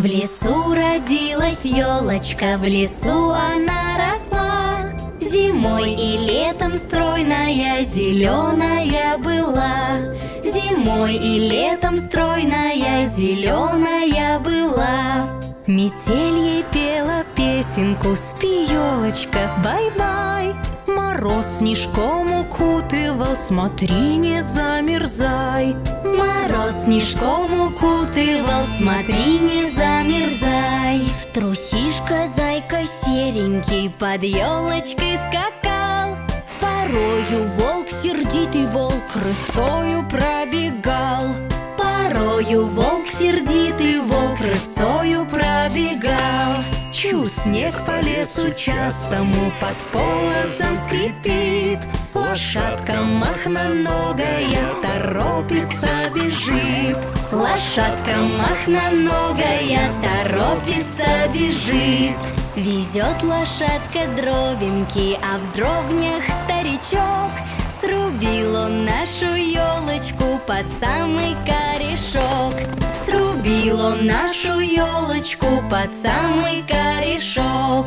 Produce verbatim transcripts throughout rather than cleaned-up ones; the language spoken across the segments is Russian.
В лесу родилась елочка, в лесу она росла. Зимой и летом стройная, зеленая была. Зимой и летом стройная, зеленая была. Метель ей пела песенку: спи, елочка, бай-бай. Мороз снежком укутывал, смотри, не замерзай. Мороз снежком укутывал, смотри, не замерзай. Трусишка, зайка серенький под елочкой скакал. Порою волк, сердитый волк, рысцою пробегал. Порою волк, сердитый волк, рысцою пробегал. Чу, снег по лесу частому под полозом скрипит. Лошадка махноногая торопится, бежит. Лошадка махноногая торопится, бежит. Везет лошадка дровинки, а в дровнях старичок. Срубил он нашу елочку под самый корешок. Срубил он нашу елочку под самый корешок.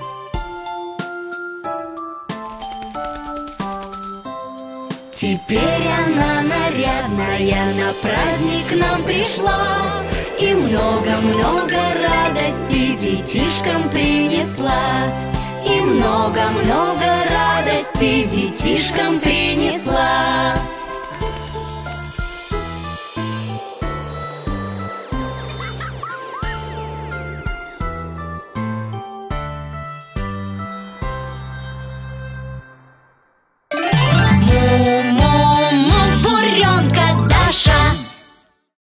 Теперь она нарядная на праздник нам пришла. И много-много радости детишкам принесла. И много-много радости детишкам принесла.